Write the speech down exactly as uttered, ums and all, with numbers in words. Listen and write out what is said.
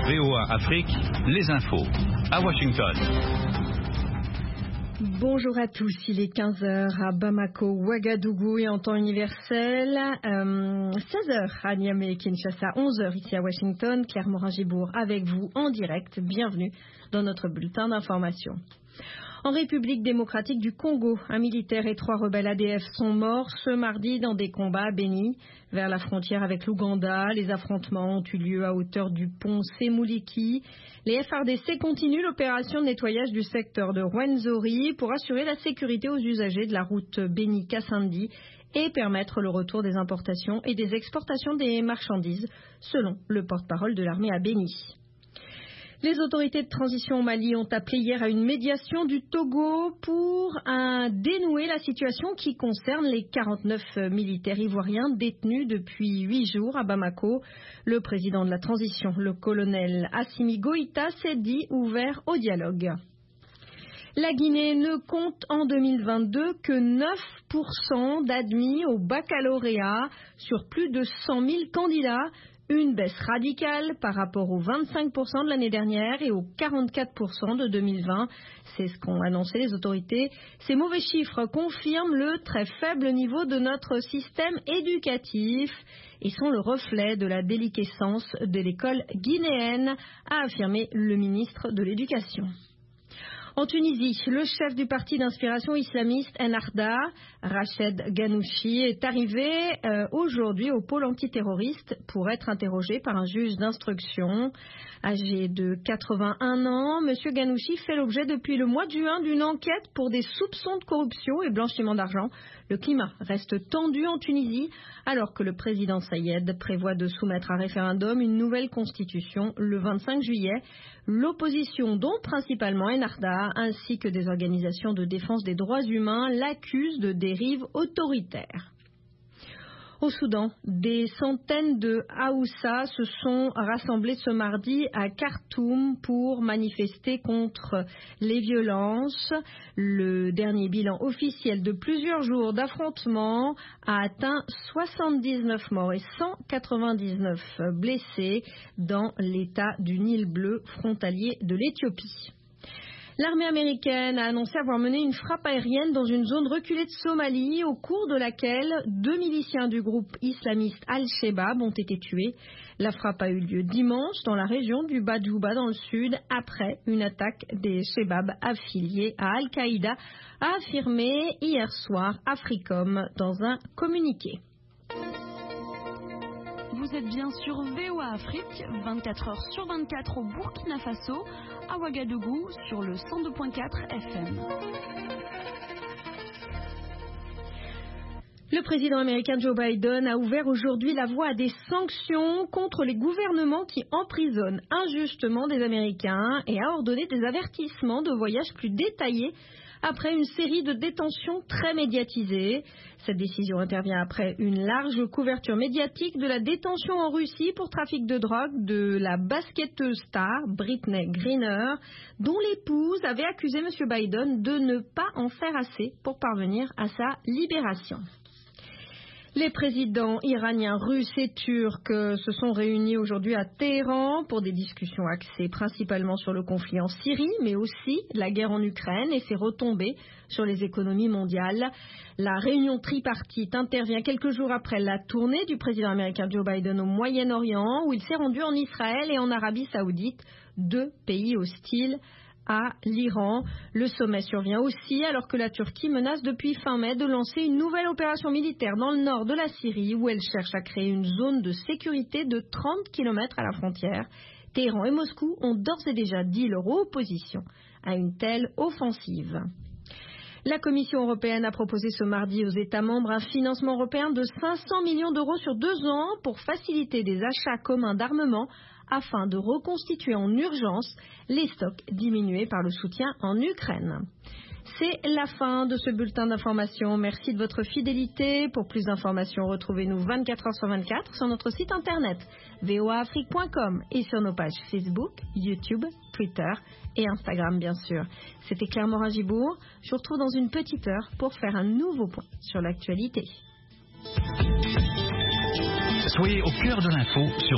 V O A Afrique, les infos à Washington. Bonjour à tous, il est quinze heures à Bamako, Ouagadougou et en temps universel, euh, seize heures à Niamey et Kinshasa, onze heures ici à Washington. Claire Morin-Gibourg avec vous en direct, bienvenue dans notre bulletin d'information. En République démocratique du Congo, un militaire et trois rebelles A D F sont morts ce mardi dans des combats à Beni. Vers la frontière avec l'Ouganda, les affrontements ont eu lieu à hauteur du pont Semuliki. Les F R D C continuent l'opération de nettoyage du secteur de Rwenzori pour assurer la sécurité aux usagers de la route Beni-Kasindi et permettre le retour des importations et des exportations des marchandises, selon le porte-parole de l'armée à Beni. Les autorités de transition au Mali ont appelé hier à une médiation du Togo pour un dénouer la situation qui concerne les quarante-neuf militaires ivoiriens détenus depuis huit jours à Bamako. Le président de la transition, le colonel Assimi Goïta, s'est dit ouvert au dialogue. La Guinée ne compte en deux mille vingt-deux que neuf pour cent d'admis au baccalauréat sur plus de cent mille candidats. Une baisse radicale par rapport aux vingt-cinq pour cent de l'année dernière et aux quarante-quatre pour cent de deux mille vingt. C'est ce qu'ont annoncé les autorités. Ces mauvais chiffres confirment le très faible niveau de notre système éducatif et sont le reflet de la déliquescence de l'école guinéenne, a affirmé le ministre de l'Éducation. En Tunisie, le chef du parti d'inspiration islamiste Ennahda, Rached Ghannouchi, est arrivé euh, aujourd'hui au pôle antiterroriste pour être interrogé par un juge d'instruction. Âgé de quatre-vingt-un ans, M. Ghannouchi fait l'objet depuis le mois de juin d'une enquête pour des soupçons de corruption et blanchiment d'argent. Le climat reste tendu en Tunisie alors que le président Sayed prévoit de soumettre à référendum une nouvelle constitution le vingt-cinq juillet. L'opposition, dont principalement Ennahda, ainsi que des organisations de défense des droits humains, l'accusent de dérive autoritaire. Au Soudan, des centaines de Haoussa se sont rassemblés ce mardi à Khartoum pour manifester contre les violences. Le dernier bilan officiel de plusieurs jours d'affrontements a atteint soixante-dix-neuf morts et cent quatre-vingt-dix-neuf blessés dans l'état du Nil bleu frontalier de l'Éthiopie. L'armée américaine a annoncé avoir mené une frappe aérienne dans une zone reculée de Somalie au cours de laquelle deux miliciens du groupe islamiste Al-Shabaab ont été tués. La frappe a eu lieu dimanche dans la région du Badjouba dans le sud après une attaque des Shabaab affiliés à Al-Qaïda, a affirmé hier soir Africom dans un communiqué. Vous êtes bien sur V O A Afrique, vingt-quatre heures sur vingt-quatre au Burkina Faso, à Ouagadougou sur le cent deux virgule quatre F M. Le président américain Joe Biden a ouvert aujourd'hui la voie à des sanctions contre les gouvernements qui emprisonnent injustement des Américains et a ordonné des avertissements de voyage plus détaillés après une série de détentions très médiatisées. Cette décision intervient après une large couverture médiatique de la détention en Russie pour trafic de drogue de la basketteuse star Britney Griner, dont l'épouse avait accusé M. Biden de ne pas en faire assez pour parvenir à sa libération. Les présidents iraniens, russes et turcs se sont réunis aujourd'hui à Téhéran pour des discussions axées principalement sur le conflit en Syrie, mais aussi la guerre en Ukraine et ses retombées sur les économies mondiales. La réunion tripartite intervient quelques jours après la tournée du président américain Joe Biden au Moyen-Orient, où il s'est rendu en Israël et en Arabie Saoudite, deux pays hostiles à l'Iran. Le sommet survient aussi alors que la Turquie menace depuis fin mai de lancer une nouvelle opération militaire dans le nord de la Syrie où elle cherche à créer une zone de sécurité de trente kilomètres à la frontière. Téhéran et Moscou ont d'ores et déjà dit leur opposition à une telle offensive. La Commission européenne a proposé ce mardi aux États membres un financement européen de cinq cents millions d'euros sur deux ans pour faciliter des achats communs d'armement afin de reconstituer en urgence les stocks diminués par le soutien en Ukraine. C'est la fin de ce bulletin d'information. Merci de votre fidélité. Pour plus d'informations, retrouvez-nous vingt-quatre heures sur vingt-quatre sur notre site internet v o a afrique point com et sur nos pages Facebook, YouTube, Twitter et Instagram bien sûr. C'était Claire Morin-Gibourg. Je vous retrouve dans une petite heure pour faire un nouveau point sur l'actualité. Soyez au cœur de l'info sur